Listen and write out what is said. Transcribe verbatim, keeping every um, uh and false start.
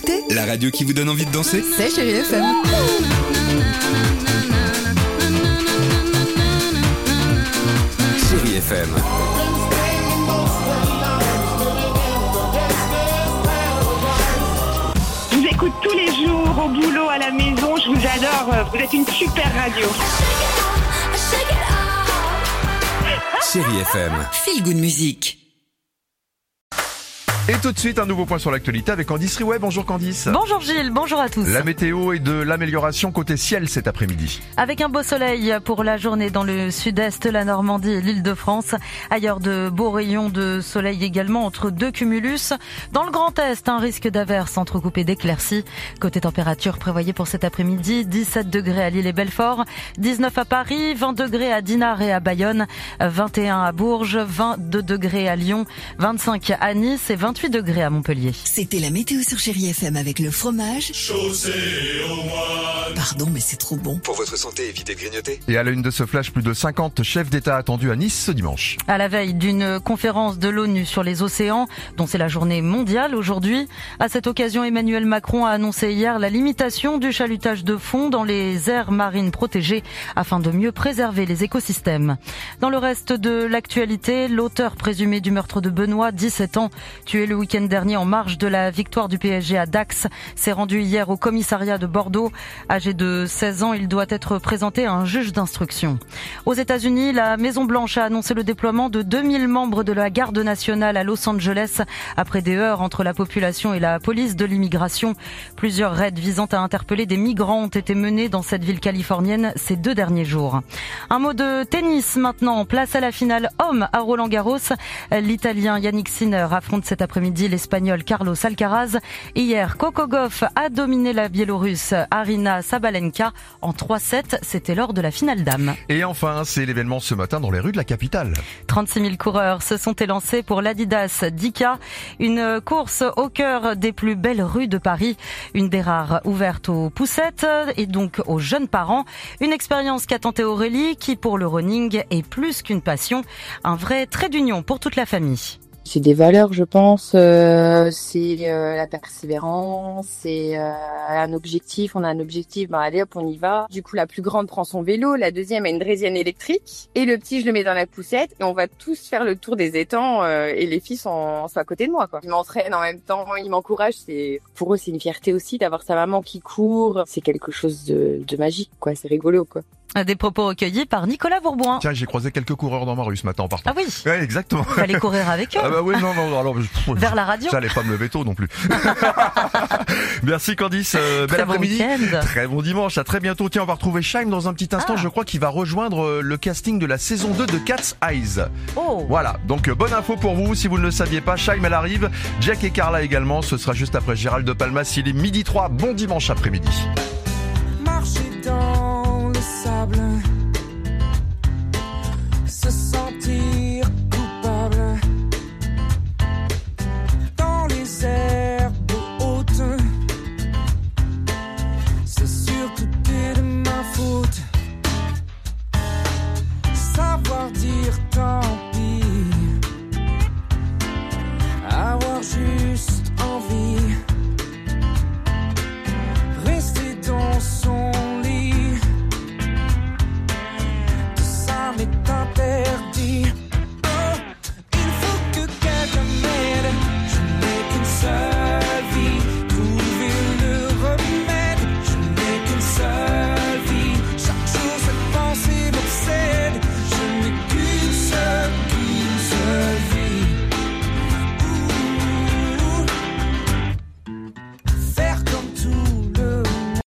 écoutez La radio qui vous donne envie de danser. C'est Chérie F M. Chérie F M. Je vous écoute tous les jours, au boulot, à la maison, je vous adore, vous êtes une super radio. Chérie F M. Feel Good Music. Et tout de suite, un nouveau point sur l'actualité avec Candice Riouet. Bonjour Candice. Bonjour Gilles, bonjour à tous. La météo est de l'amélioration côté ciel cet après-midi. Avec un beau soleil pour la journée dans le sud-est, la Normandie et l'Île-de-France. Ailleurs, de beaux rayons de soleil également entre deux cumulus. Dans le Grand Est, un risque d'averse entrecoupé d'éclaircies. Côté température prévoyée pour cet après-midi, dix-sept degrés à Lille et Belfort, dix-neuf à Paris, vingt degrés à Dinard et à Bayonne, vingt et un à Bourges, vingt-deux degrés à Lyon, vingt-cinq à Nice et vingt-huit degrés à Montpellier. C'était la météo sur Chérie F M avec le fromage. Chaussée au moine. Pardon, mais c'est trop bon. Pour votre santé, évitez de grignoter. Et à la une de ce flash, plus de cinquante chefs d'État attendus à Nice ce dimanche. À la veille d'une conférence de l'ONU sur les océans, dont c'est la journée mondiale aujourd'hui. À cette occasion, Emmanuel Macron a annoncé hier la limitation du chalutage de fond dans les aires marines protégées afin de mieux préserver les écosystèmes. Dans le reste de l'actualité, l'auteur présumé du meurtre de Benoît, dix-sept ans, tué le week-end dernier en marge de la victoire du P S G à Dax, s'est rendu hier au commissariat de Bordeaux. Âgé de seize ans, il doit être présenté à un juge d'instruction. Aux États-Unis, la Maison-Blanche a annoncé le déploiement de deux mille membres de la garde nationale à Los Angeles après des heurts entre la population et la police de l'immigration. Plusieurs raids visant à interpeller des migrants ont été menés dans cette ville californienne ces deux derniers jours. Un mot de tennis maintenant. Place à la finale homme à Roland-Garros. L'Italien Yannick Sinner affronte cet après-midi l'Espagnol Carlos Alcaraz. Hier, Coco Gauff a dominé la Biélorusse Arina Sabalenka en trois sept. C'était lors de la finale dames. Et enfin, c'est l'événement ce matin dans les rues de la capitale. trente-six mille coureurs se sont élancés pour l'Adidas Dika, une course au cœur des plus belles rues de Paris. Une des rares ouverte aux poussettes et donc aux jeunes parents. Une expérience qu'a tenté Aurélie qui, pour le running, est plus qu'une passion, un vrai trait d'union pour toute la famille. C'est des valeurs, je pense. Euh, c'est euh, la persévérance, c'est euh, un objectif. On a un objectif, ben allez hop, on y va. Du coup, la plus grande prend son vélo, la deuxième a une draisienne électrique, et le petit, je le mets dans la poussette, et on va tous faire le tour des étangs. Euh, et les filles sont, sont à côté de moi, quoi. Ils m'entraînent en même temps, ils m'encouragent. C'est pour eux, c'est une fierté aussi d'avoir sa maman qui court. C'est quelque chose de, de magique, quoi. C'est rigolo, quoi. Des propos recueillis par Nicolas Bourboin. Tiens, j'ai croisé quelques coureurs dans ma rue ce matin en partant. Ah oui. Ouais, exactement. Il fallait courir avec eux. Ah bah oui, non, non, alors. Vers la radio. J'allais pas me lever tôt non plus. Merci Candice, euh, bel Très bon après-midi. week-end. Très bon dimanche, à très bientôt. Tiens, on va retrouver Shaim dans un petit instant. Ah. Je crois qu'il va rejoindre le casting de la saison deux de Cat's Eyes. Oh. Voilà, donc bonne info pour vous. Si vous ne le saviez pas, Shaim, elle arrive. Jack et Carla également. Ce sera juste après Gérald de Palmas. Il est midi trois. Bon dimanche après-midi.